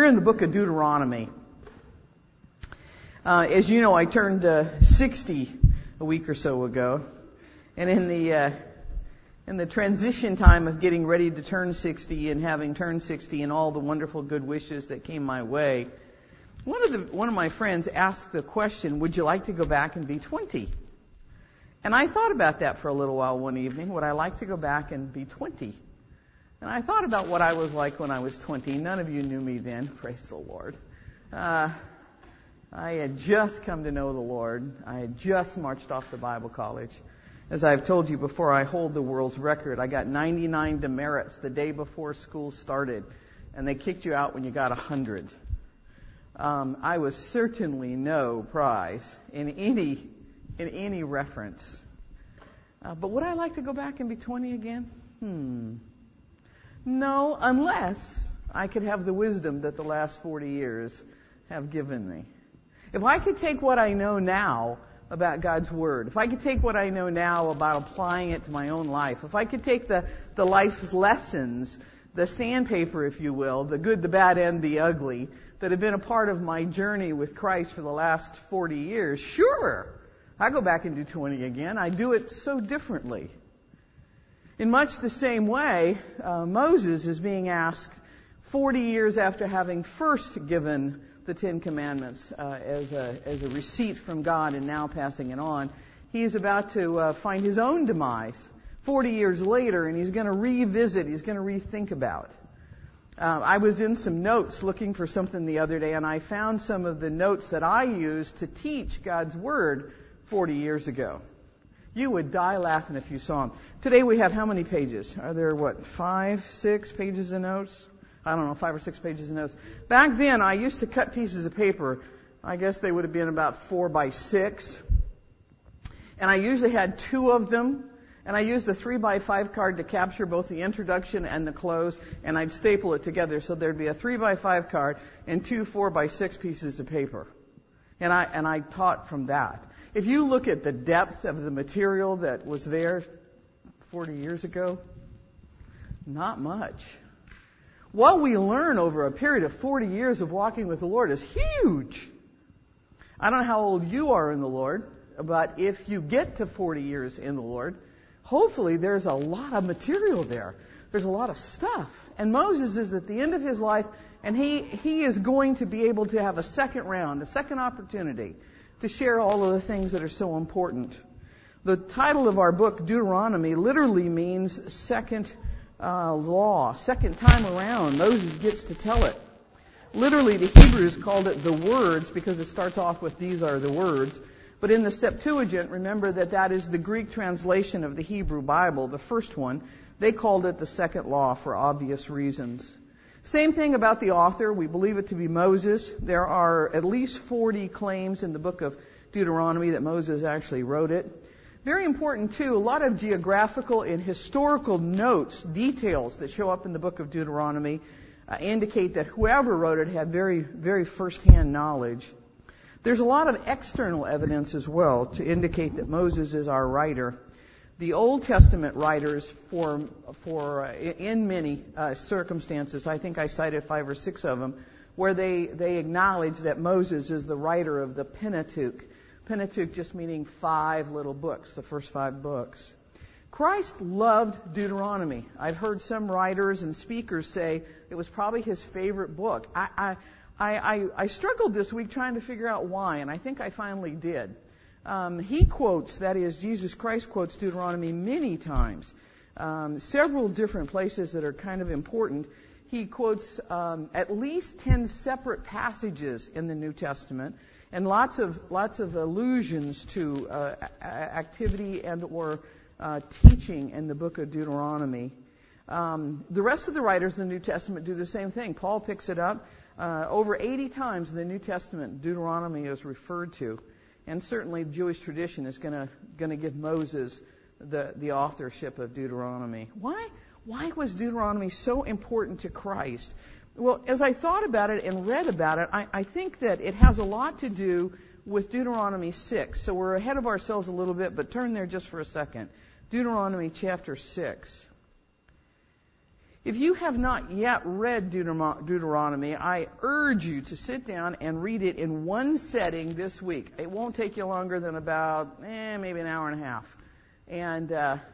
We're in the book of Deuteronomy. As you know, I turned 60 a week or so ago. And in the transition time of getting ready to turn 60 and having turned 60 and all the wonderful good wishes that came my way, one of my friends asked the question, would you like to go back and be 20? And I thought about that for a little while one evening. Would I like to go back and be 20? And I thought about what I was like when I was 20. None of you knew me then. Praise the Lord. I had just come to know the Lord. I had just marched off to Bible college. As I've told you before, I hold the world's record. I got 99 demerits the day before school started, and they kicked you out when you got 100. I was certainly no prize in any reference. But would I like to go back and be 20 again? No, unless I could have the wisdom that the last 40 years have given me. If I could take what I know now about God's Word, if I could take what I know now about applying it to my own life, if I could take the life's lessons, the sandpaper, if you will, the good, the bad, and the ugly, that have been a part of my journey with Christ for the last 40 years, sure, I go back and do 20 again. I do it so differently. In much the same way, Moses is being asked 40 years after having first given the Ten Commandments as a receipt from God and now passing it on. He is about to find his own demise 40 years later, and he's going to revisit, he's going to rethink about. I was in some notes looking for something the other day, and I found some of the notes that I used to teach God's Word 40 years ago. You would die laughing if you saw them. Today we have how many pages? Are there, 5, 6 pages of notes? I don't know, 5 or 6 pages of notes. Back then, I used to cut pieces of paper. I guess they would have been about 4 by 6. And I usually had 2 of them. And I used a 3 by 5 card to capture both the introduction and the close. And I'd staple it together so there'd be a 3 by 5 card and 2 4 by 6 pieces of paper. And I taught from that. If you look at the depth of the material that was there 40 years ago, not much. What we learn over a period of 40 years of walking with the Lord is huge. I don't know how old you are in the Lord, but if you get to 40 years in the Lord, hopefully there's a lot of material there. There's a lot of stuff. And Moses is at the end of his life, and he is going to be able to have a second round, a second opportunity to share all of the things that are so important. The title of our book, Deuteronomy, literally means second law, second time around. Moses gets to tell it. Literally, the Hebrews called it the words because it starts off with these are the words. But in the Septuagint, remember that is the Greek translation of the Hebrew Bible, the first one. They called it the second law for obvious reasons. Same thing about the author. We believe it to be Moses. There are at least 40 claims in the book of Deuteronomy that Moses actually wrote it. Very important, too, a lot of geographical and historical notes, details that show up in the book of Deuteronomy indicate that whoever wrote it had very, very first-hand knowledge. There's a lot of external evidence as well to indicate that Moses is our writer. The Old Testament writers, in many circumstances, I think I cited 5 or 6 of them, where they acknowledge that Moses is the writer of the Pentateuch. Pentateuch just meaning 5 little books, the first 5 books. Christ loved Deuteronomy. I've heard some writers and speakers say it was probably his favorite book. I struggled this week trying to figure out why, and I think I finally did. He quotes, that is, Jesus Christ quotes Deuteronomy many times. Several different places that are kind of important. He quotes at least 10 separate passages in the New Testament, and lots of allusions to activity and or teaching in the book of Deuteronomy. The rest of the writers in the New Testament do the same thing. Paul picks it up. Over 80 times in the New Testament, Deuteronomy is referred to. And certainly Jewish tradition is going to give Moses the authorship of Deuteronomy. Why was Deuteronomy so important to Christ? Well, as I thought about it and read about it, I think that it has a lot to do with Deuteronomy 6. So we're ahead of ourselves a little bit, but turn there just for a second. Deuteronomy chapter 6. If you have not yet read Deuteronomy, I urge you to sit down and read it in one setting this week. It won't take you longer than about, maybe an hour and a half. And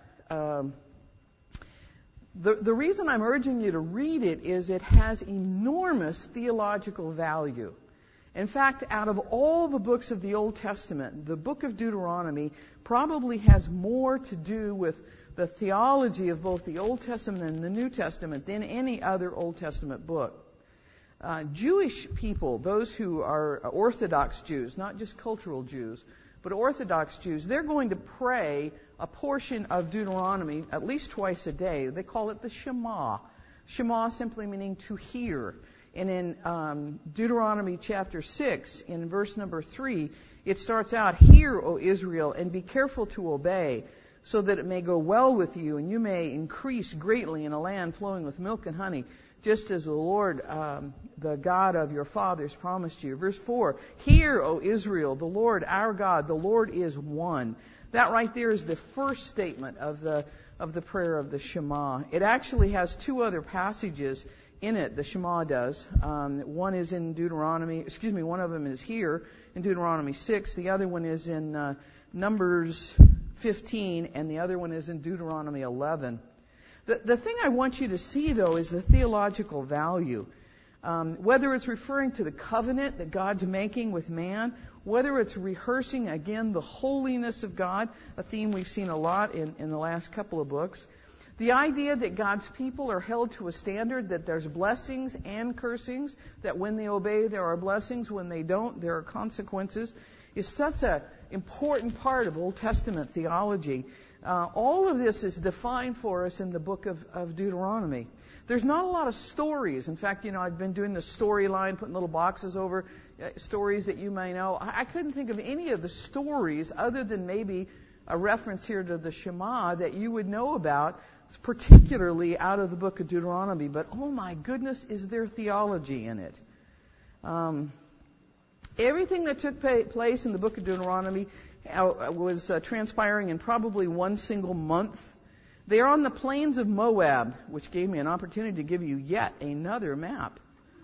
the reason I'm urging you to read it is it has enormous theological value. In fact, out of all the books of the Old Testament, the book of Deuteronomy probably has more to do with the theology of both the Old Testament and the New Testament than any other Old Testament book. Jewish people, those who are Orthodox Jews, not just cultural Jews, but Orthodox Jews, they're going to pray a portion of Deuteronomy at least twice a day. They call it the Shema. Shema simply meaning to hear. And in Deuteronomy chapter 6, in verse number 3, it starts out, "Hear, O Israel, and be careful to obey, so that it may go well with you, and you may increase greatly in a land flowing with milk and honey, just as the Lord, the God of your fathers, promised you." Verse 4, "Hear, O Israel, the Lord our God, the Lord is one." That right there is the first statement of the prayer of the Shema. It actually has two other passages in it, the Shema does. One is in one of them is here in Deuteronomy 6. The other one is in Numbers 15, and the other one is in Deuteronomy 11. The thing I want you to see, though, is the theological value. Whether it's referring to the covenant that God's making with man, whether it's rehearsing, again, the holiness of God, a theme we've seen a lot in the last couple of books. The idea that God's people are held to a standard, that there's blessings and cursings, that when they obey there are blessings, when they don't there are consequences, is such an important part of Old Testament theology. All of this is defined for us in the book of Deuteronomy. There's not a lot of stories. In fact, I've been doing the storyline, putting little boxes over stories that you may know. I couldn't think of any of the stories other than maybe a reference here to the Shema that you would know about, particularly out of the book of Deuteronomy. But, oh my goodness, is there theology in it. Everything that took place in the book of Deuteronomy was transpiring in probably one single month. They are on the plains of Moab, which gave me an opportunity to give you yet another map.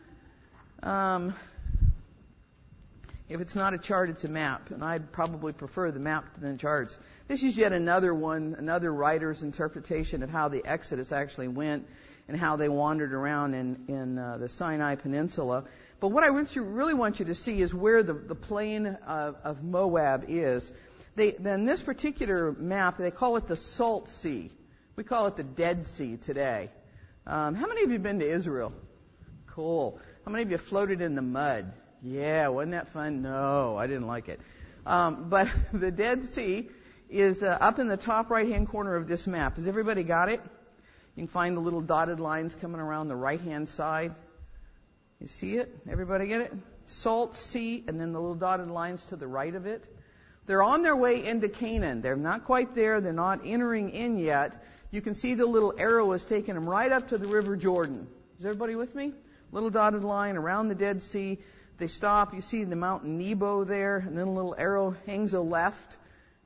If it's not a chart, it's a map, and I'd probably prefer the map than the charts. This is yet another one, another writer's interpretation of how the Exodus actually went and how they wandered around in the Sinai Peninsula. But what I really want you to see is where the plain of Moab is. In this particular map, they call it the Salt Sea. We call it the Dead Sea today. How many of you have been to Israel? Cool. How many of you floated in the mud? Yeah, wasn't that fun? No, I didn't like it. But the Dead Sea is up in the top right-hand corner of this map. Has everybody got it? You can find the little dotted lines coming around the right-hand side. You see it? Everybody get it? Salt Sea, and then the little dotted lines to the right of it. They're on their way into Canaan. They're not quite there. They're not entering in yet. You can see the little arrow is taking them right up to the River Jordan. Is everybody with me? Little dotted line around the Dead Sea. They stop. You see the mountain Nebo there, and then a little arrow hangs a left.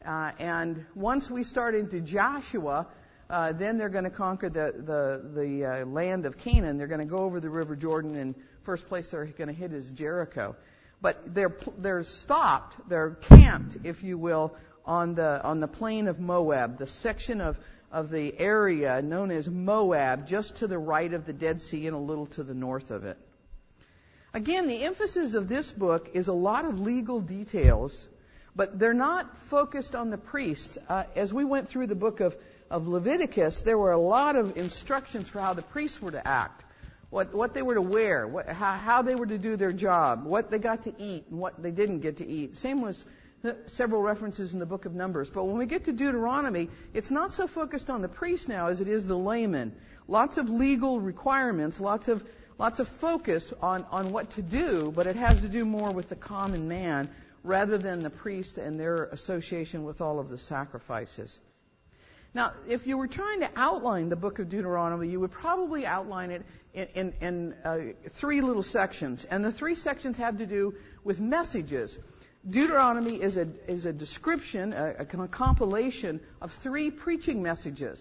And once we start into Joshua, then they're going to conquer the land of Canaan. They're going to go over the River Jordan, and first place they're going to hit is Jericho. But they're stopped. They're camped, if you will, on the plain of Moab, the section of the area known as Moab, just to the right of the Dead Sea and a little to the north of it. Again, the emphasis of this book is a lot of legal details, but they're not focused on the priests. As we went through the book of Leviticus, there were a lot of instructions for how the priests were to act, what they were to wear, how they were to do their job, what they got to eat and what they didn't get to eat. Same was several references in the book of Numbers. But when we get to Deuteronomy, it's not so focused on the priest now as it is the layman. Lots of legal requirements, lots of focus on what to do, but it has to do more with the common man rather than the priest and their association with all of the sacrifices. Now, if you were trying to outline the book of Deuteronomy, you would probably outline it in three little sections. And the three sections have to do with messages. Deuteronomy is a description, a compilation of three preaching messages.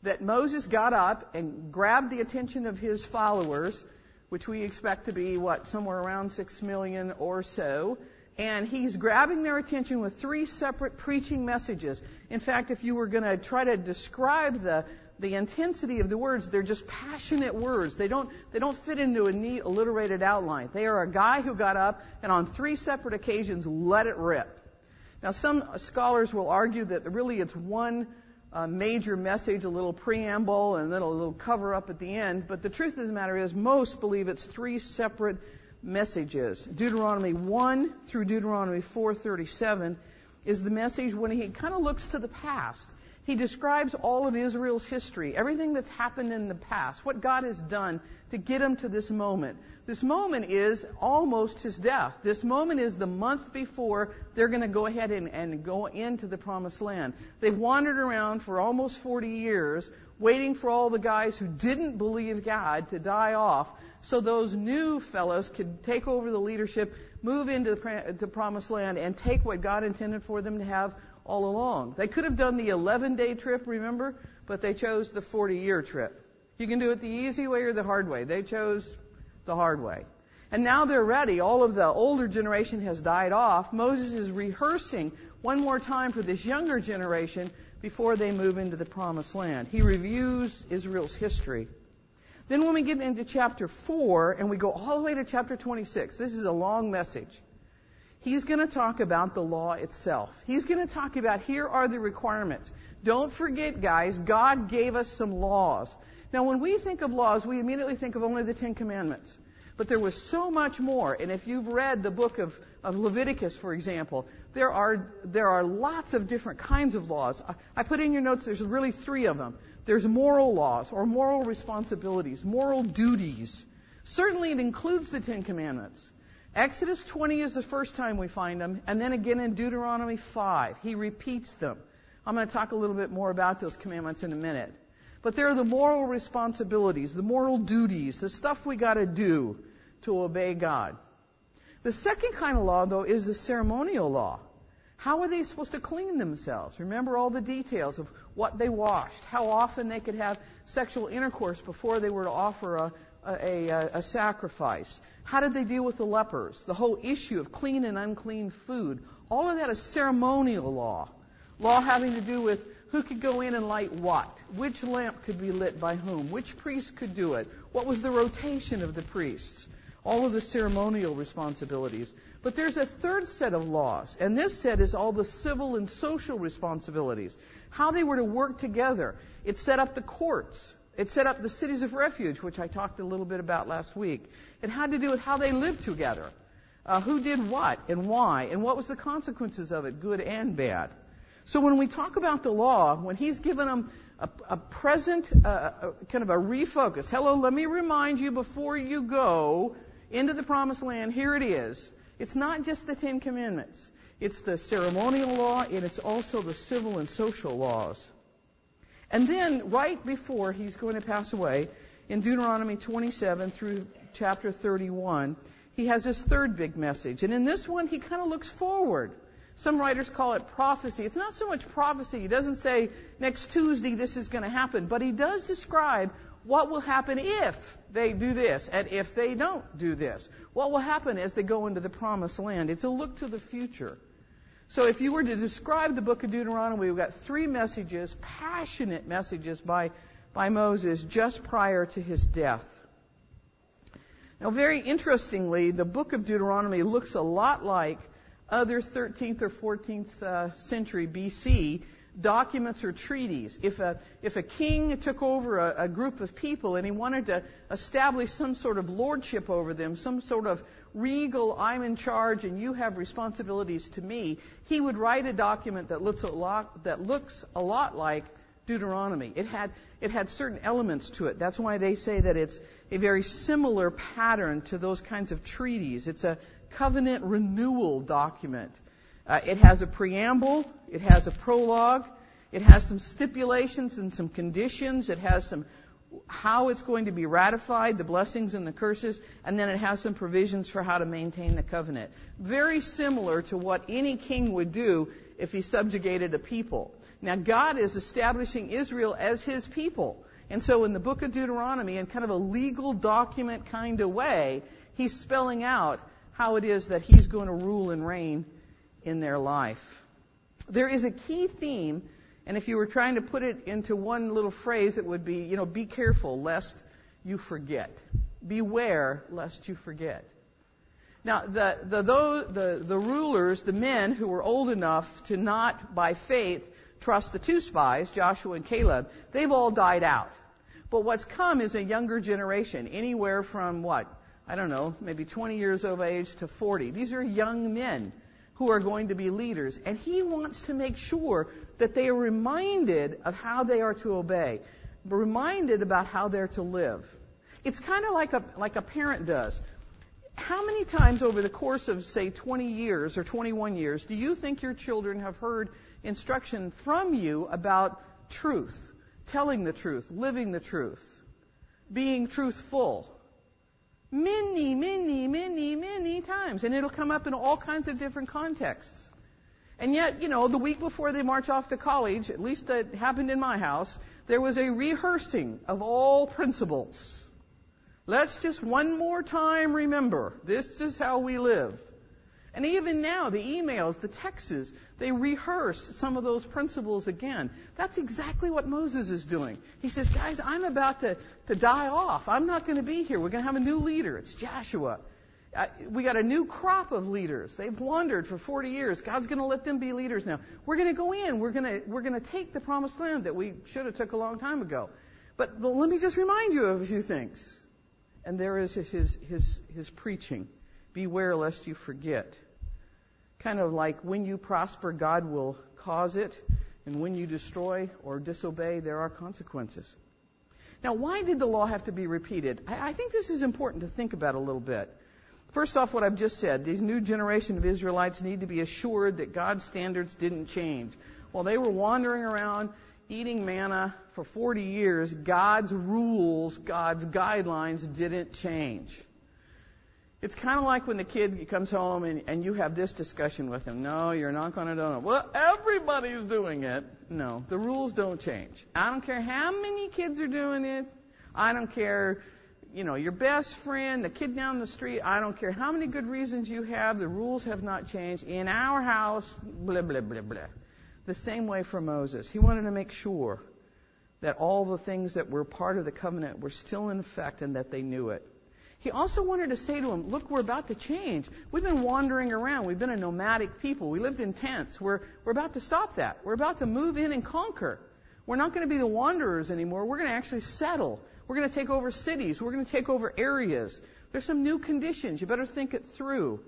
that Moses got up and grabbed the attention of his followers, which we expect to be, somewhere around 6 million or so, and he's grabbing their attention with 3 separate preaching messages. In fact, if you were going to try to describe the intensity of the words, they're just passionate words. They don't fit into a neat alliterated outline. They are a guy who got up and on 3 separate occasions let it rip. Now, some scholars will argue that really it's one major message, a little preamble, and then a little cover up at the end. But the truth of the matter is, most believe it's 3 separate messages. Deuteronomy 1 through Deuteronomy 4:37 is the message when he kind of looks to the past. He describes all of Israel's history, everything that's happened in the past, what God has done to get him to this moment. This moment is almost his death. This moment is the month before they're going to go ahead and go into the Promised Land. They've wandered around for almost 40 years, waiting for all the guys who didn't believe God to die off, so those new fellows could take over the leadership, move into the Promised Land, and take what God intended for them to have all along. They could have done the 11-day trip, remember, but they chose the 40-year trip. You can do it the easy way or the hard way. They chose the hard way. And now they're ready. All of the older generation has died off. Moses is rehearsing one more time for this younger generation before they move into the Promised Land. He reviews Israel's history. Then when we get into chapter 4 and we go all the way to chapter 26, this is a long message. He's going to talk about the law itself. He's going to talk about, here are the requirements. Don't forget, guys, God gave us some laws. Now, when we think of laws, we immediately think of only the 10 Commandments. But there was so much more. And if you've read the book of Leviticus, for example, there are lots of different kinds of laws. I put in your notes, there's really 3 of them. There's moral laws, or moral responsibilities, moral duties. Certainly it includes the 10 Commandments. Exodus 20 is the first time we find them, and then again in Deuteronomy 5. He repeats them. I'm going to talk a little bit more about those commandments in a minute. But they're the moral responsibilities, the moral duties, the stuff we got to do to obey God. The second kind of law, though, is the ceremonial law. How are they supposed to clean themselves? Remember all the details of what they washed, how often they could have sexual intercourse before they were to offer a sacrifice. How did they deal with the lepers? The whole issue of clean and unclean food. All of that is ceremonial law. Law having to do with who could go in and light what, which lamp could be lit by whom, which priest could do it, what was the rotation of the priests. All of the ceremonial responsibilities. But there's a third set of laws, and this set is all the civil and social responsibilities. How they were to work together. It set up the courts. It set up the cities of refuge, which I talked a little bit about last week. It had to do with how they lived together. Who did what and why, and what was the consequences of it, good and bad. So when we talk about the law, when he's given them a present, kind of a refocus. Hello, let me remind you before you go into the Promised Land, here it is. It's not just the 10 Commandments. It's the ceremonial law, and it's also the civil and social laws. And then, right before he's going to pass away, in Deuteronomy 27 through chapter 31, he has this third big message. And in this one, he kind of looks forward. Some writers call it prophecy. It's not so much prophecy. He doesn't say, next Tuesday this is going to happen. But he does describe what will happen if they do this and if they don't do this. What will happen as they go into the Promised Land. It's a look to the future. So if you were to describe the book of Deuteronomy, we've got 3 messages, passionate messages by Moses just prior to his death. Now, very interestingly, the book of Deuteronomy looks a lot like other 13th or 14th century BC documents or treaties. If a king took over a group of people and he wanted to establish some sort of lordship over them, some sort of regal, I'm in charge and you have responsibilities to me, he would write a document that looks a lot like Deuteronomy. It had certain elements to it. That's why they say that it's a very similar pattern to those kinds of treaties. It's a covenant renewal document. It has a preamble. It has a prologue. It has some stipulations and some conditions. It has some how it's going to be ratified, the blessings and the curses, and then it has some provisions for how to maintain the covenant. Very similar to what any king would do if he subjugated a people. Now, God is establishing Israel as His people. And so in the book of Deuteronomy, in kind of a legal document kind of way, He's spelling out how it is that He's going to rule and reign in their life. There is a key theme, and if you were trying to put it into one little phrase, it would be, be careful lest you forget. Beware lest you forget. Now, the rulers, the men who were old enough to not, by faith, trust the two spies, Joshua and Caleb, they've all died out. But what's come is a younger generation, anywhere from maybe 20 years of age to 40. These are young men who are going to be leaders. And he wants to make sure that they are reminded of how they are to obey, reminded about how they're to live. It's kind of like a parent does. How many times over the course of, say, 20 years or 21 years do you think your children have heard instruction from you about truth, telling the truth, living the truth, being truthful? Many, many, many, many times. And it'll come up in all kinds of different contexts. And yet, the week before they march off to college, at least that happened in my house, there was a rehearsing of all principles. Let's just one more time remember, this is how we live. And even now, the emails, the texts, they rehearse some of those principles again. That's exactly what Moses is doing. He says, guys, I'm about to die off. I'm not going to be here. We're going to have a new leader. It's Joshua. We got a new crop of leaders. They've wandered for 40 years. God's going to let them be leaders now. We're going to go in. We're going to take the promised land that we should have took a long time ago. But let me just remind you of a few things. And there is his preaching. Beware lest you forget. Kind of like when you prosper, God will cause it. And when you destroy or disobey, there are consequences. Now, why did the law have to be repeated? I think this is important to think about a little bit. First off, what I've just said, these new generation of Israelites need to be assured that God's standards didn't change. While they were wandering around eating manna for 40 years, God's rules, God's guidelines didn't change. It's kind of like when the kid comes home and you have this discussion with him. No, you're not going to do it. Well, everybody's doing it. No, the rules don't change. I don't care how many kids are doing it. I don't care, your best friend, the kid down the street. I don't care how many good reasons you have. The rules have not changed. In our house, blah, blah, blah, blah. The same way for Moses. He wanted to make sure that all the things that were part of the covenant were still in effect and that they knew it. He also wanted to say to him, look, we're about to change. We've been wandering around. We've been a nomadic people. We lived in tents. We're about to stop that. We're about to move in and conquer. We're not going to be the wanderers anymore. We're going to actually settle. We're going to take over cities. We're going to take over areas. There's some new conditions. You better think it through.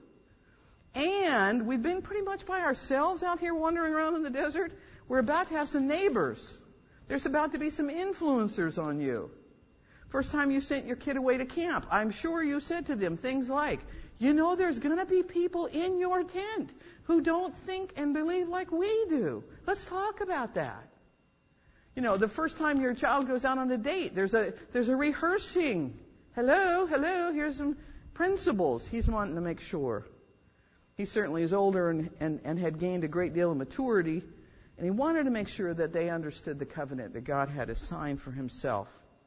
And we've been pretty much by ourselves out here wandering around in the desert. We're about to have some neighbors. There's about to be some influencers on you. First time you sent your kid away to camp, I'm sure you said to them things like, there's going to be people in your tent who don't think and believe like we do. Let's talk about that. The first time your child goes out on a date, there's a rehearsing. Hello, here's some principles. He's wanting to make sure. He certainly is older and had gained a great deal of maturity, and he wanted to make sure that they understood the covenant that God had assigned for himself.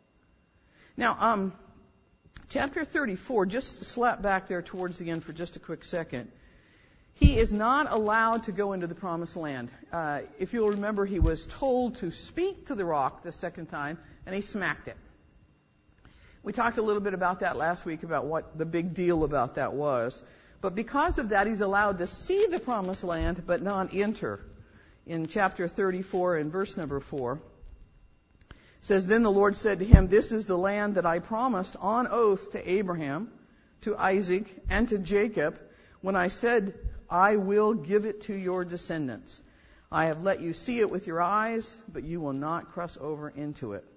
Now, chapter 34, just slap back there towards the end for just a quick second. He is not allowed to go into the promised land. If you'll remember, he was told to speak to the rock the second time, and he smacked it. We talked a little bit about that last week, about what the big deal about that was. But because of that, he's allowed to see the promised land, but not enter. In chapter 34 and verse number 4, it says, Then the Lord said to him, This is the land that I promised on oath to Abraham, to Isaac, and to Jacob, when I said, I will give it to your descendants. I have let you see it with your eyes, but you will not cross over into it.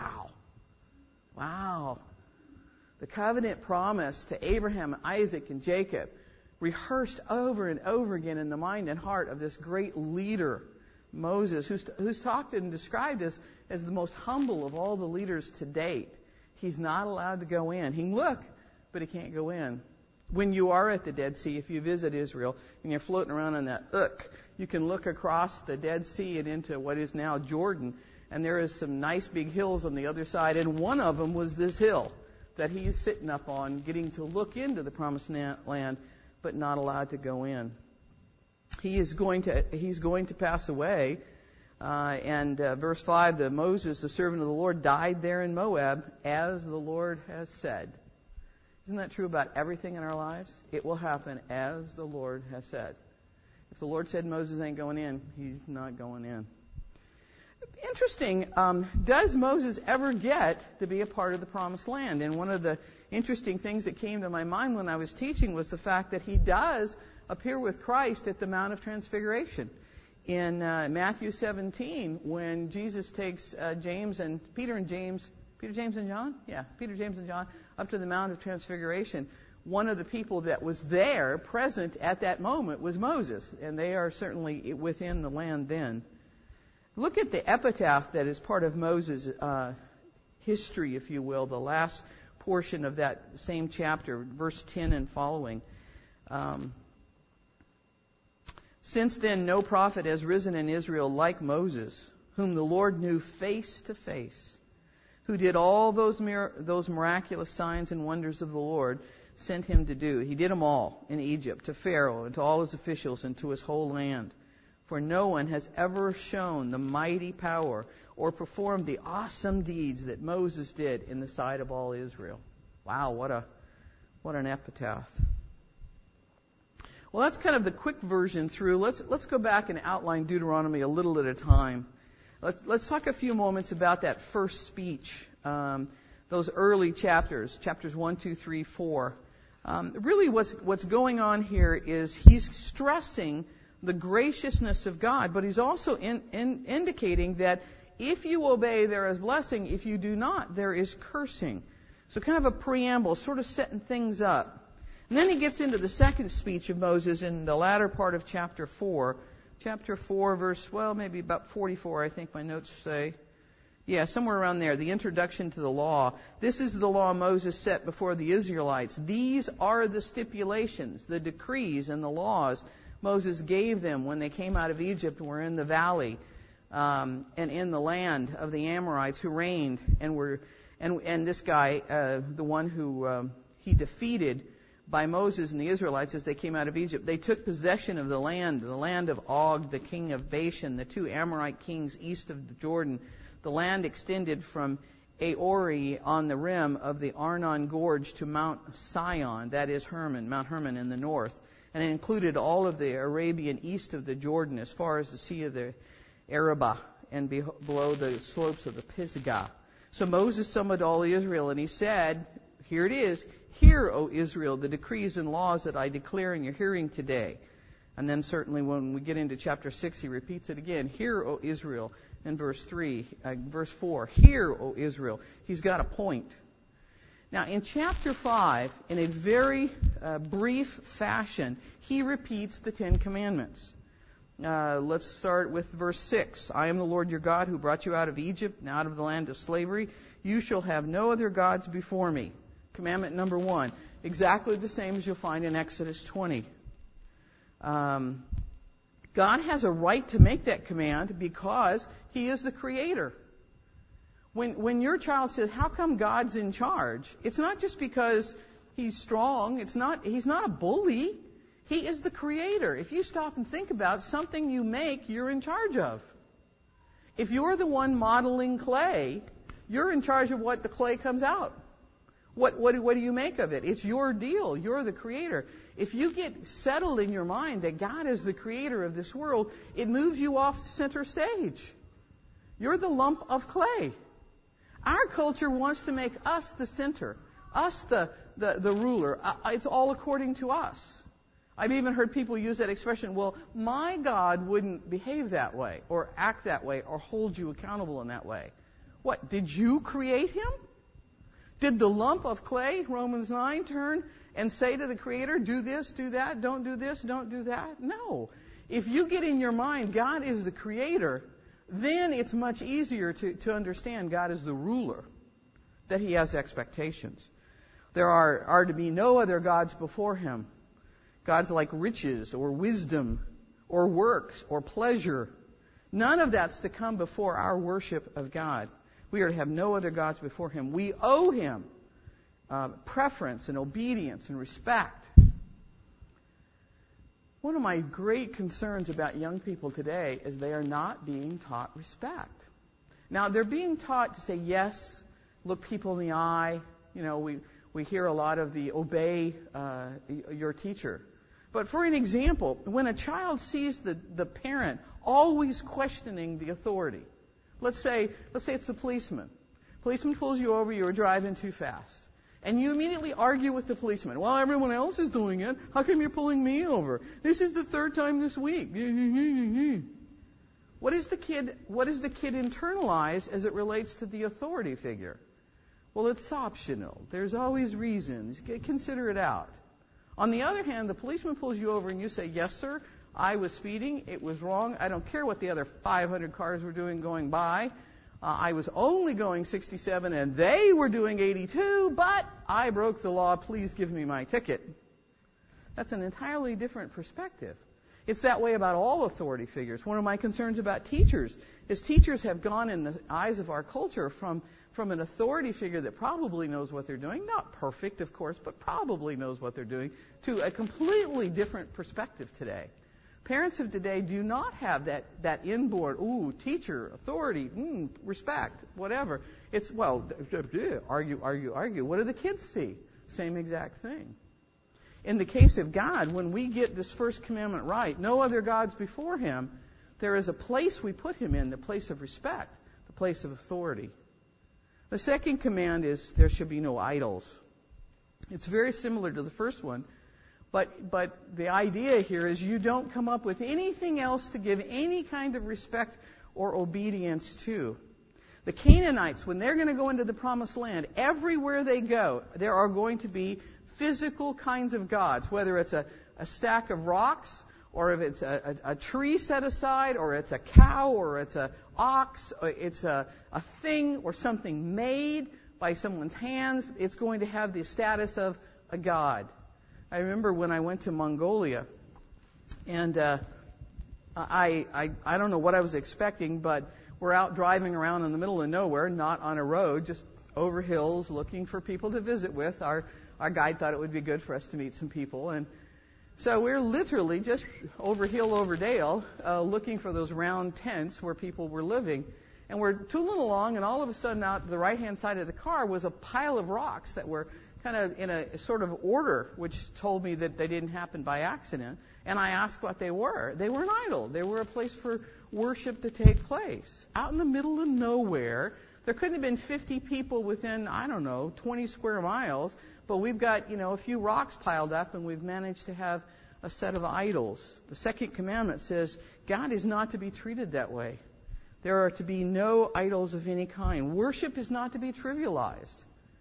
Wow. The covenant promise to Abraham, Isaac, and Jacob, rehearsed over and over again in the mind and heart of this great leader, Moses, who's talked and described as the most humble of all the leaders to date. He's not allowed to go in. He can look, but he can't go in. When you are at the Dead Sea, if you visit Israel and you're floating around on that you can look across the Dead Sea and into what is now Jordan, and there is some nice big hills on the other side, and one of them was this hill that he's sitting up on, getting to look into the promised land, but not allowed to go in. He's going to pass away. Verse 5, Moses, the servant of the Lord, died there in Moab, as the Lord has said. Isn't that true about everything in our lives? It will happen as the Lord has said. If the Lord said Moses ain't going in, he's not going in. Interesting, does Moses ever get to be a part of the promised land? And one of the interesting things that came to my mind when I was teaching was the fact that he does appear with Christ at the Mount of Transfiguration. In Matthew 17, when Jesus takes Peter, James and John up to the Mount of Transfiguration, one of the people that was there, present at that moment, was Moses, and they are certainly within the land then. Look at the epitaph that is part of Moses' history, if you will, the last portion of that same chapter, verse 10 and following. Since then, no prophet has risen in Israel like Moses, whom the Lord knew face to face, who did all those miraculous signs and wonders of the Lord sent him to do. He did them all in Egypt, to Pharaoh and to all his officials and to his whole land. For no one has ever shown the mighty power or performed the awesome deeds that Moses did in the sight of all Israel. Wow, what an epitaph. Well, that's kind of the quick version through. Let's go back and outline Deuteronomy a little at a time. Let's talk a few moments about that first speech, those early chapters 1, 2, 3, 4. Really what's going on here is he's stressing the graciousness of God, but he's also indicating that if you obey, there is blessing. If you do not, there is cursing. So kind of a preamble, sort of setting things up. And then he gets into the second speech of Moses in the latter part of chapter 4. Chapter 4, verse, maybe about 44, I think my notes say. Yeah, somewhere around there, the introduction to the law. This is the law Moses set before the Israelites. These are the stipulations, the decrees, and the laws Moses gave them when they came out of Egypt and were in the valley and in the land of the Amorites who reigned and this guy, the one who he defeated by Moses and the Israelites as they came out of Egypt. They took possession of the land of Og, the king of Bashan, the two Amorite kings east of the Jordan. The land extended from Aori on the rim of the Arnon Gorge to Mount Sion, that is Mount Hermon in the north. And it included all of the Arabian east of the Jordan as far as the Sea of the Arabah and below the slopes of the Pisgah. So Moses summoned all Israel and he said, here it is, hear, O Israel, the decrees and laws that I declare in your hearing today. And then certainly when we get into chapter 6, he repeats it again. Hear, O Israel, in verse 4. Hear, O Israel. He's got a point. Now, in chapter 5, in a very brief fashion, he repeats the Ten Commandments. Let's start with verse 6. I am the Lord your God who brought you out of Egypt and out of the land of slavery. You shall have no other gods before me. Commandment number 1. Exactly the same as you'll find in Exodus 20. God has a right to make that command because he is the creator. When your child says, how come God's in charge? It's not just because he's strong. He's not a bully. He is the creator. If you stop and think about it, something you make, you're in charge of. If you're the one modeling clay, you're in charge of what the clay comes out. What do you make of it? It's your deal. You're the creator. If you get settled in your mind that God is the creator of this world, it moves you off center stage. You're the lump of clay. Our culture wants to make us the center, us the ruler. It's all according to us. I've even heard people use that expression, well, my God wouldn't behave that way or act that way or hold you accountable in that way. What, did you create him? Did the lump of clay, Romans 9, turn and say to the Creator, do this, do that, don't do this, don't do that? No. If you get in your mind God is the Creator, then it's much easier to understand God is the ruler, that he has expectations. There are to be no other gods before him. Gods like riches or wisdom or works or pleasure. None of that's to come before our worship of God. We are to have no other gods before him. We owe him preference and obedience and respect. One of my great concerns about young people today is they are not being taught respect. Now, they're being taught to say yes, look people in the eye. You know, we hear a lot of the obey your teacher. But for an example, when a child sees the parent always questioning the authority, let's say it's the policeman. Policeman pulls you over, you're driving too fast. And you immediately argue with the policeman. Well, everyone else is doing it. How come you're pulling me over? This is the third time this week. What does the kid internalize as it relates to the authority figure? Well, it's optional. There's always reasons. Consider it out. On the other hand, the policeman pulls you over and you say, yes, sir, I was speeding. It was wrong. I don't care what the other 500 cars were doing going by. I was only going 67 and they were doing 82, but I broke the law. Please give me my ticket. That's an entirely different perspective. It's that way about all authority figures. One of my concerns about teachers is teachers have gone in the eyes of our culture from an authority figure that probably knows what they're doing, not perfect, of course, but probably knows what they're doing, to a completely different perspective today. Parents of today do not have that inboard, teacher, authority, respect, whatever. It's, argue. What do the kids see? Same exact thing. In the case of God, when we get this first commandment right, no other gods before him, there is a place we put him in, the place of respect, the place of authority. The second command is there should be no idols. It's very similar to the first one. But the idea here is you don't come up with anything else to give any kind of respect or obedience to. The Canaanites, when they're going to go into the promised land, everywhere they go, there are going to be physical kinds of gods, whether it's a stack of rocks, or if it's a tree set aside, or it's a cow, or it's an ox, or it's a thing or something made by someone's hands. It's going to have the status of a god. I remember when I went to Mongolia, and I don't know what I was expecting, but we're out driving around in the middle of nowhere, not on a road, just over hills, looking for people to visit with. Our guide thought it would be good for us to meet some people, and so we're literally just over hill, over dale, looking for those round tents where people were living. And we're tooling along, and all of a sudden out the right-hand side of the car was a pile of rocks that were kind of in a sort of order, which told me that they didn't happen by accident. And I asked what they were. They were an idol. They were a place for worship to take place. Out in the middle of nowhere, there couldn't have been 50 people within, 20 square miles, but we've got, a few rocks piled up, and we've managed to have a set of idols. The second commandment says God is not to be treated that way. There are to be no idols of any kind. Worship is not to be trivialized.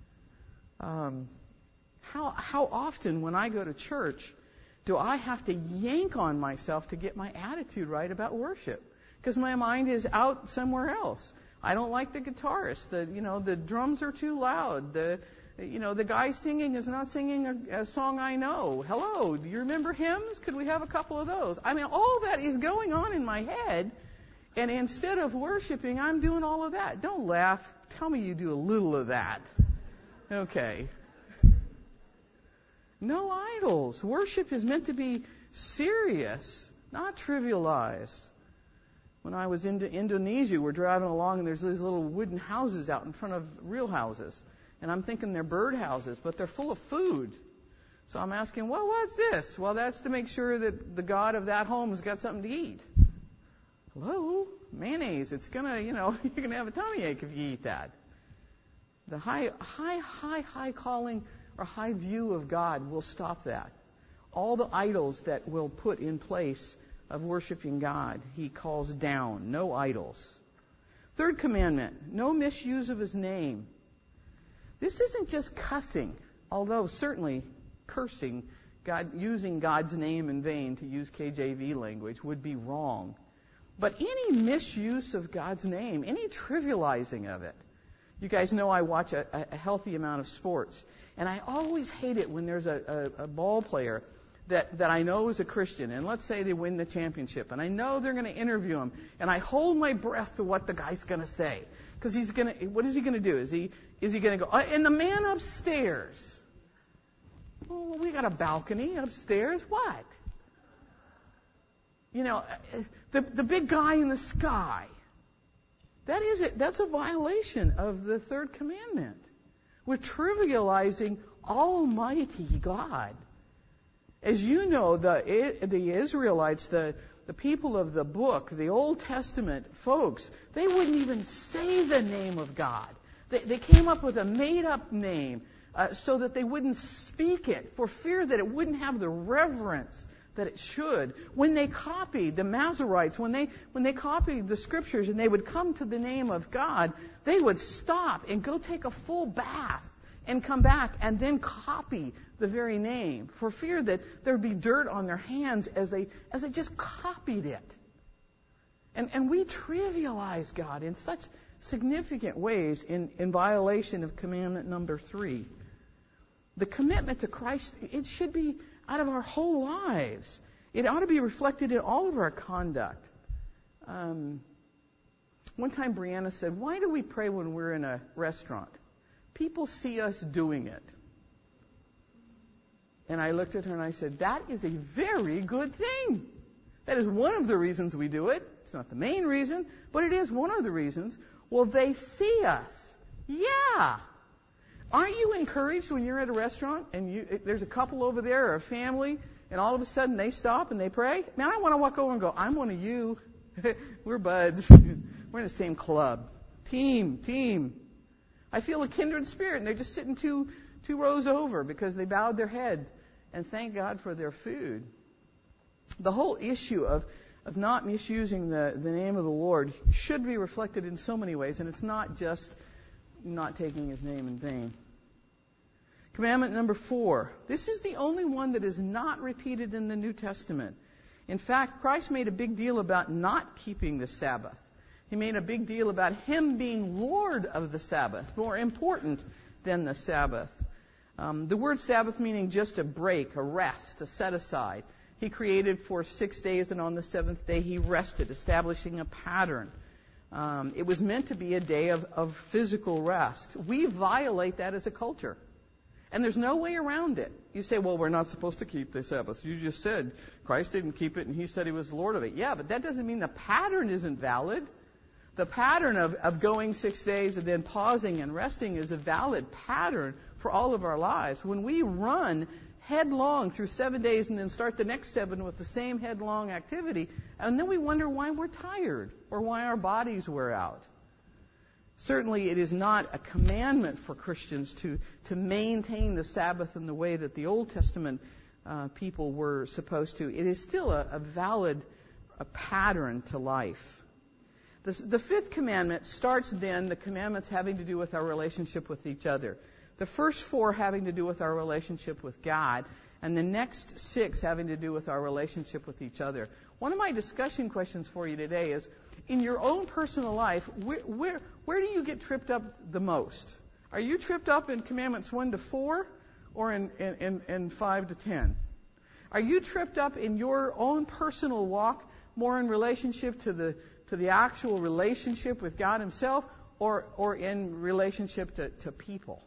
How often when I go to church do I have to yank on myself to get my attitude right about worship? Because my mind is out somewhere else. I don't like the guitarist. The drums are too loud. The guy singing is not singing a song I know. Hello, do you remember hymns? Could we have a couple of those? All that is going on in my head, and instead of worshiping, I'm doing all of that. Don't laugh. Tell me you do a little of that. Okay. No idols. Worship is meant to be serious, not trivialized. When I was in Indonesia, we're driving along, and there's these little wooden houses out in front of real houses. And I'm thinking they're bird houses, but they're full of food. So I'm asking, well, what's this? Well, that's to make sure that the god of that home has got something to eat. Hello? Mayonnaise. It's going to, you're going to have a tummy ache if you eat that. The high calling or high view of God will stop that. All the idols that will put in place of worshiping God, he calls down. No idols. Third commandment, no misuse of his name. This isn't just cussing, although certainly cursing, using God's name in vain, to use KJV language, would be wrong. But any misuse of God's name, any trivializing of it, You guys know I watch a healthy amount of sports. And I always hate it when there's a ball player that I know is a Christian, and let's say they win the championship, and I know they're going to interview him, and I hold my breath to what the guy's going to say. Because what is he going to do? Is he going to go, and the man upstairs, well, we got a balcony upstairs, what? You know, the big guy in the sky. That is it. That's a violation of the third commandment. We're trivializing Almighty God. As you know, the Israelites, the people of the book, the Old Testament folks, they wouldn't even say the name of God. They came up with a made-up name so that they wouldn't speak it, for fear that it wouldn't have the reverence that it should. When they copied the Masoretes, when they copied the Scriptures and they would come to the name of God, they would stop and go take a full bath and come back and then copy the very name, for fear that there would be dirt on their hands as they just copied it. And we trivialize God in such significant ways in violation of commandment number 3. The commitment to Christ, it should be out of our whole lives. It ought to be reflected in all of our conduct. One time Brianna said, "Why do we pray when we're in a restaurant? People see us doing it." And I looked at her and I said, "That is a very good thing. That is one of the reasons we do it. It's not the main reason, but it is one of the reasons." Well, they see us. Yeah. Aren't you encouraged when you're at a restaurant and there's a couple over there or a family, and all of a sudden they stop and they pray? Man, I want to walk over and go, "I'm one of you. We're buds. We're in the same club. Team. I feel a kindred spirit," and they're just sitting two rows over because they bowed their head and thank God for their food. The whole issue of not misusing the name of the Lord should be reflected in so many ways, and it's not just not taking His name in vain. Commandment number 4. This is the only one that is not repeated in the New Testament. In fact, Christ made a big deal about not keeping the Sabbath. He made a big deal about Him being Lord of the Sabbath, more important than the Sabbath. The word Sabbath meaning just a break, a rest, a set aside. He created for 6 days, and on the 7th day He rested, establishing a pattern. It was meant to be a day of physical rest. We violate that as a culture. And there's no way around it. You say, "Well, we're not supposed to keep the Sabbath. You just said Christ didn't keep it and He said He was Lord of it." Yeah, but that doesn't mean the pattern isn't valid. The pattern of going 6 days and then pausing and resting is a valid pattern for all of our lives. When we run headlong through 7 days and then start the next 7 with the same headlong activity, and then we wonder why we're tired or why our bodies wear out. Certainly it is not a commandment for Christians to maintain the Sabbath in the way that the Old Testament people were supposed to. It is still a valid pattern to life. The 5th commandment starts then the commandments having to do with our relationship with each other. The first 4 having to do with our relationship with God, and the next 6 having to do with our relationship with each other. One of my discussion questions for you today is, in your own personal life, where do you get tripped up the most? Are you tripped up in commandments 1 to 4 or in 5 to 10? Are you tripped up in your own personal walk more in relationship to the actual relationship with God Himself or in relationship to people?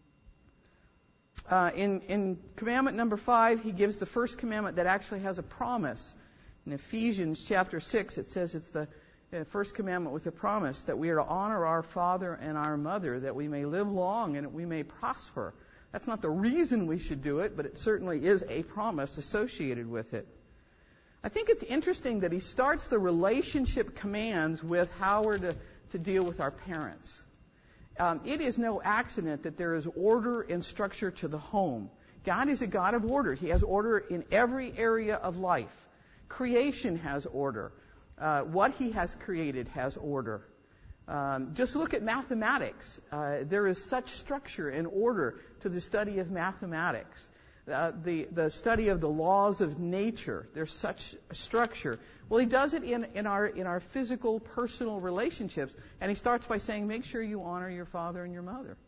In commandment number 5, He gives the first commandment that actually has a promise. In Ephesians chapter 6, it says it's the first commandment with a promise that we are to honor our father and our mother, that we may live long and that we may prosper. That's not the reason we should do it, but it certainly is a promise associated with it. I think it's interesting that He starts the relationship commands with how we're to deal with our parents. It is no accident that there is order and structure to the home. God is a God of order. He has order in every area of life. Creation has order. What He has created has order. Just look at mathematics. There is such structure and order to the study of mathematics. the study of the laws of nature. There's such a structure. Well, he does it in our physical, personal relationships, and he starts by saying, make sure you honor your father and your mother.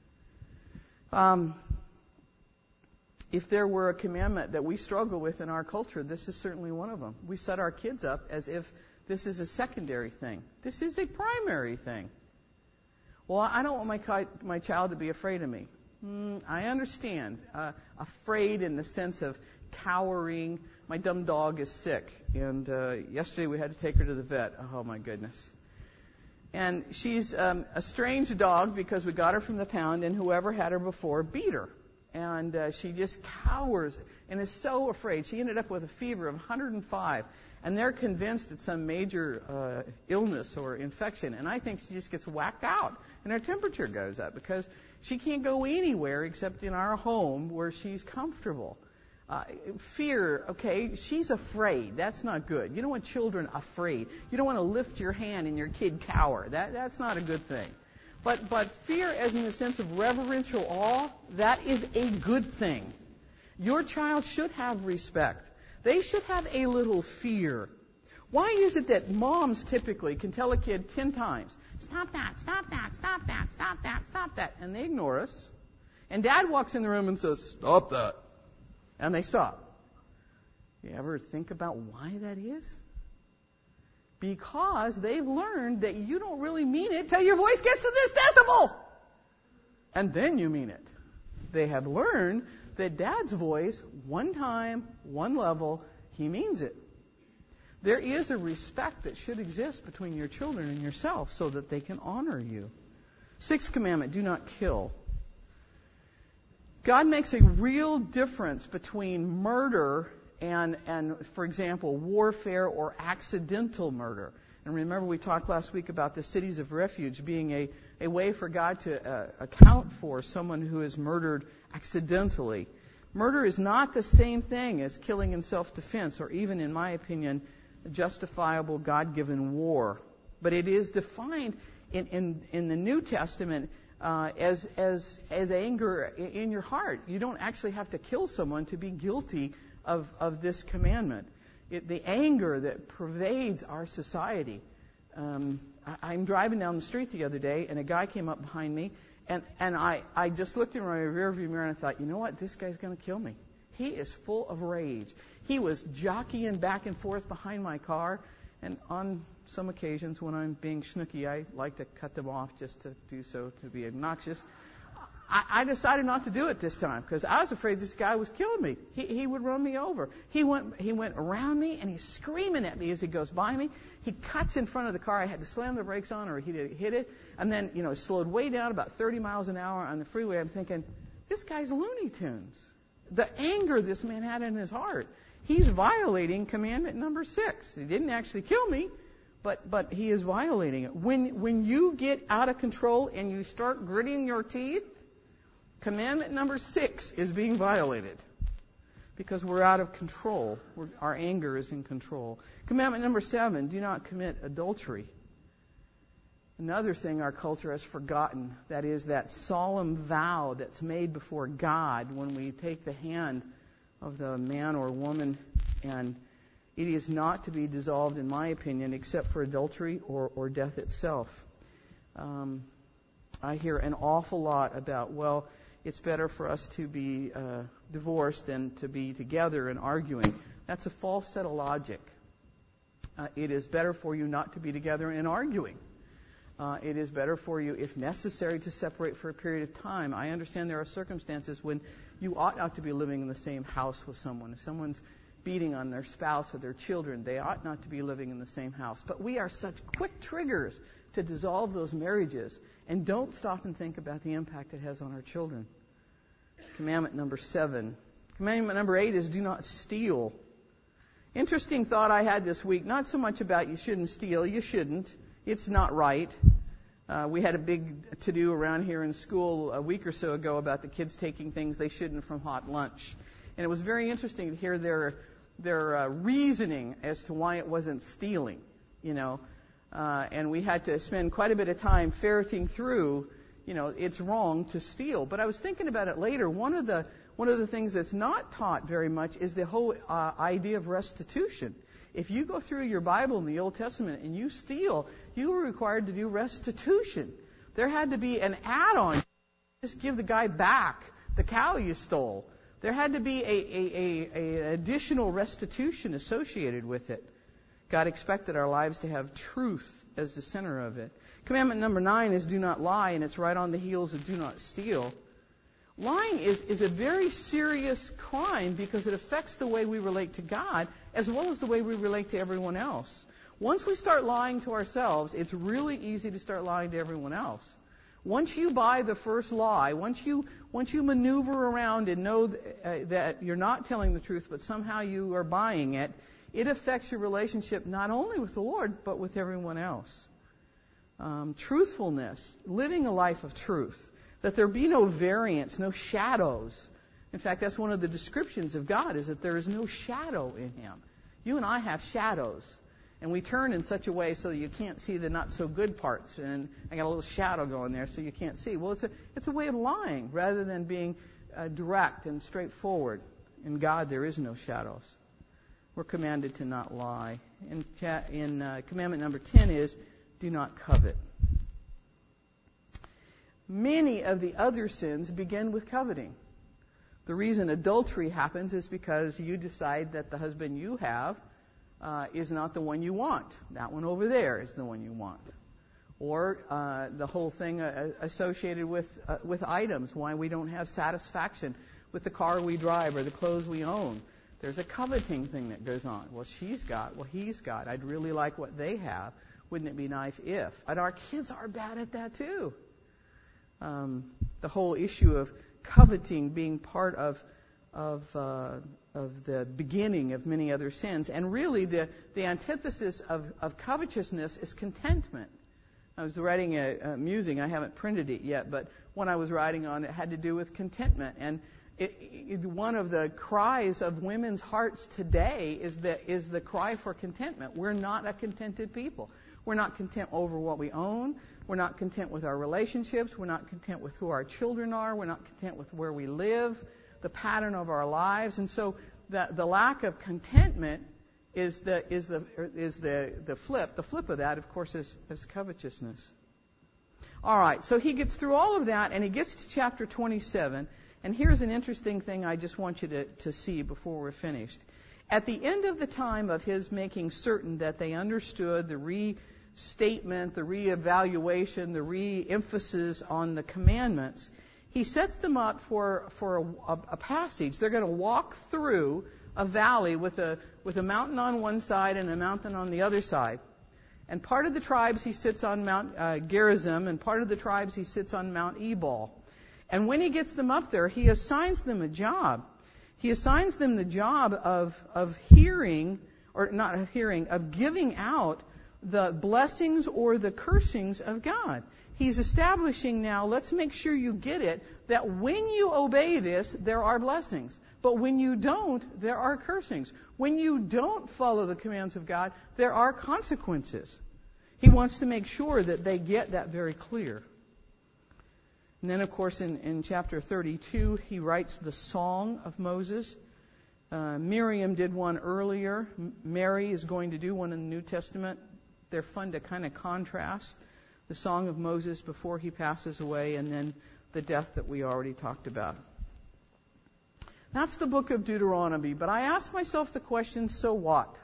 If there were a commandment that we struggle with in our culture, this is certainly one of them. We set our kids up as if this is a secondary thing. This is a primary thing. Well, I don't want my child to be afraid of me. I understand. Afraid in the sense of cowering. My dumb dog is sick, and yesterday we had to take her to the vet. Oh, my goodness. And she's a strange dog because we got her from the pound, and whoever had her before beat her. And she just cowers and is so afraid. She ended up with a fever of 105, and they're convinced it's some major illness or infection. And I think she just gets whacked out, and her temperature goes up because she can't go anywhere except in our home where she's comfortable. Fear, okay, she's afraid. That's not good. You don't want children afraid. You don't want to lift your hand and your kid cower. That's not a good thing. But fear, as in the sense of reverential awe, that is a good thing. Your child should have respect. They should have a little fear. Why is it that moms typically can tell a kid 10 times, stop that, stop that, stop that, stop that, stop that, and they ignore us? And dad walks in the room and says, stop that. And they stop. You ever think about why that is? Because they've learned that you don't really mean it till your voice gets to this decibel. And then you mean it. They have learned that dad's voice, one time, one level, he means it. There is a respect that should exist between your children and yourself so that they can honor you. Sixth commandment, do not kill. God makes a real difference between murder and, for example, warfare or accidental murder. And remember, we talked last week about the cities of refuge being a way for God to account for someone who is murdered accidentally. Murder is not the same thing as killing in self-defense, or even, in my opinion, justifiable God-given war. But it is defined in the New Testament as anger in your heart. You don't actually have to kill someone to be guilty of this commandment. The anger that pervades our society. I'm driving down the street the other day, and a guy came up behind me, and I just looked in my rearview mirror and I thought, you know what, this guy's going to kill me. He is full of rage. He was jockeying back and forth behind my car, and on some occasions when I'm being schnooky, I like to cut them off just to do so, to be obnoxious. I decided not to do it this time because I was afraid this guy was killing me. He would run me over. He went around me, and he's screaming at me as he goes by me. He cuts in front of the car. I had to slam the brakes on or he'd hit it. And then, slowed way down about 30 miles an hour on the freeway. I'm thinking, this guy's Looney Tunes. The anger this man had in his heart. He's violating commandment number 6. He didn't actually kill me, but he is violating it. When you get out of control and you start gritting your teeth, commandment number 6 is being violated because we're out of control. Our anger is in control. Commandment number 7, do not commit adultery. Another thing our culture has forgotten, that is that solemn vow that's made before God when we take the hand of the man or woman, and it is not to be dissolved, in my opinion, except for adultery or death itself. I hear an awful lot about, well, it's better for us to be divorced than to be together and arguing. That's a false set of logic. It is better for you not to be together and arguing. It is better for you, if necessary, to separate for a period of time. I understand there are circumstances when you ought not to be living in the same house with someone. If someone's beating on their spouse or their children, they ought not to be living in the same house. But we are such quick triggers to dissolve those marriages and don't stop and think about the impact it has on our children. Commandment number 7. Commandment number 8 is do not steal. Interesting thought I had this week, not so much about you shouldn't steal. You shouldn't. It's not right. We had a big to-do around here in school a week or so ago about the kids taking things they shouldn't from hot lunch. And it was very interesting to hear their reasoning as to why it wasn't stealing, and we had to spend quite a bit of time ferreting through, it's wrong to steal. But I was thinking about it later. One of one of the things that's not taught very much is the whole idea of restitution. If you go through your Bible in the Old Testament and you steal, you were required to do restitution. There had to be an add-on. Just give the guy back the cow you stole. There had to be a additional restitution associated with it. God expected our lives to have truth as the center of it. Commandment number 9 is do not lie, and it's right on the heels of do not steal. Lying is a very serious crime because it affects the way we relate to God as well as the way we relate to everyone else. Once we start lying to ourselves, it's really easy to start lying to everyone else. Once you buy the first lie, once you maneuver around and know that you're not telling the truth, but somehow you are buying it, it affects your relationship not only with the Lord, but with everyone else. Truthfulness, living a life of truth, that there be no variance, no shadows. In fact, that's one of the descriptions of God, is that there is no shadow in Him. You and I have shadows, and we turn in such a way so that you can't see the not-so-good parts, and I got a little shadow going there so you can't see. Well, it's a way of lying rather than being direct and straightforward. In God, there is no shadows. We're commanded to not lie. In commandment number 10 is, do not covet. Many of the other sins begin with coveting. The reason adultery happens is because you decide that the husband you have is not the one you want. That one over there is the one you want. Or the whole thing associated with items, why we don't have satisfaction with the car we drive or the clothes we own. There's a coveting thing that goes on. Well, she's got, well, he's got. I'd really like what they have. Wouldn't it be nice if? And our kids are bad at that too. The whole issue of coveting being part of the beginning of many other sins. And really the antithesis of covetousness is contentment. I was writing a musing, I haven't printed it yet, but when I was writing on it had to do with contentment. And one of the cries of women's hearts today is the cry for contentment. We're not a contented people. We're not content over what we own. We're not content with our relationships. We're not content with who our children are. We're not content with where we live, the pattern of our lives. And so the lack of contentment is the flip. The flip of that, of course, is covetousness. All right, so he gets through all of that, and he gets to chapter 27. And here's an interesting thing I just want you to see before we're finished. At the end of the time of his making certain that they understood the restatement, the reevaluation, the re-emphasis on the commandments, he sets them up for a passage. They're going to walk through a valley with a mountain on one side and a mountain on the other side. And part of the tribes he sits on Mount Gerizim, and part of the tribes he sits on Mount Ebal. And when he gets them up there, he assigns them a job. He assigns them the job of hearing, or not of hearing, of giving out the blessings or the cursings of God. He's establishing now, let's make sure you get it, that when you obey this, there are blessings. But when you don't, there are cursings. When you don't follow the commands of God, there are consequences. He wants to make sure that they get that very clear. And then, of course, in chapter 32, he writes the Song of Moses. Miriam did one earlier. Mary is going to do one in the New Testament. They're fun to kind of contrast. The Song of Moses before he passes away, and then the death that we already talked about. That's the book of Deuteronomy. But I ask myself the question, so what?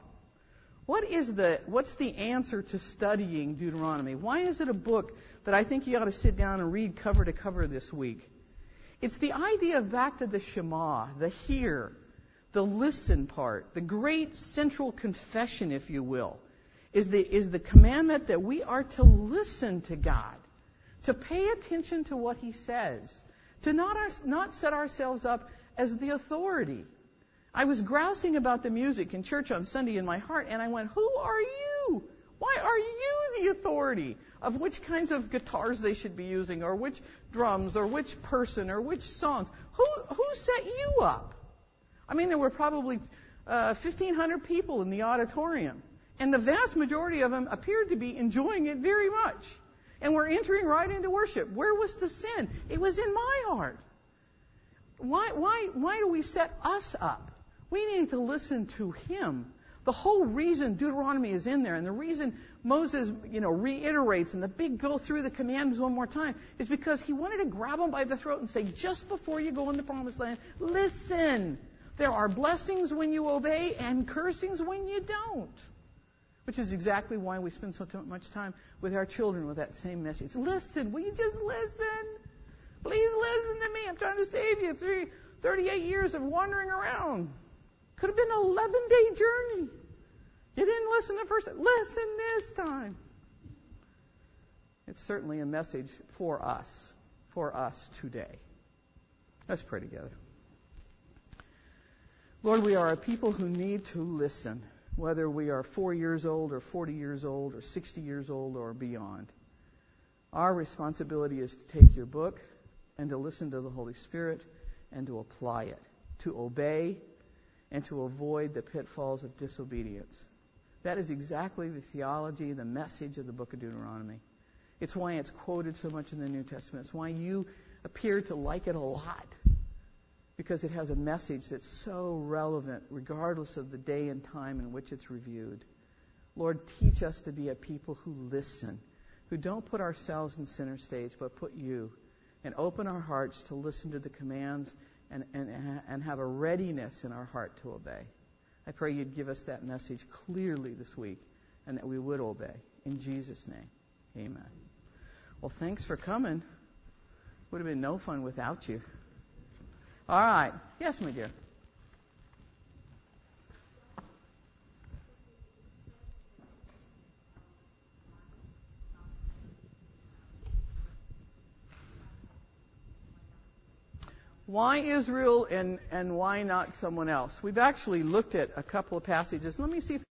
What's the answer to studying Deuteronomy? Why is it a book that I think you ought to sit down and read cover to cover this week? It's the idea of back to the Shema, the hear, the listen part, the great central confession, if you will, is the commandment that we are to listen to God, to pay attention to what He says, to not set ourselves up as the authority. I was grousing about the music in church on Sunday in my heart, and I went, who are you? Why are you the authority of which kinds of guitars they should be using, or which drums, or which person, or which songs? Who set you up? I mean, there were probably 1,500 people in the auditorium, and the vast majority of them appeared to be enjoying it very much. And we're entering right into worship. Where was the sin? It was in my heart. Why do we set us up? We need to listen to Him. The whole reason Deuteronomy is in there, and the reason Moses, reiterates and the big go through the commands one more time, is because he wanted to grab them by the throat and say, just before you go in the promised land, listen. There are blessings when you obey and cursings when you don't. Which is exactly why we spend so much time with our children with that same message. Listen, will you just listen? Please listen to me. I'm trying to save you 38 years of wandering around. Could have been an 11-day journey. You didn't listen the first time. Listen this time. It's certainly a message for us today. Let's pray together. Lord, we are a people who need to listen, whether we are 4 years old or 40 years old or 60 years old or beyond. Our responsibility is to take your book and to listen to the Holy Spirit and to apply it, to obey and to avoid the pitfalls of disobedience. That is exactly the theology, the message of the book of Deuteronomy. It's why it's quoted so much in the New Testament. It's why you appear to like it a lot, because it has a message that's so relevant regardless of the day and time in which it's reviewed. Lord, teach us to be a people who listen, who don't put ourselves in center stage, but put you, and open our hearts to listen to the commands and have a readiness in our heart to obey. I pray you'd give us that message clearly this week and that we would obey. In Jesus' name, amen. Well, thanks for coming. Would have been no fun without you. All right. Yes, my dear. Why Israel and why not someone else? We've actually looked at a couple of passages. Let me see if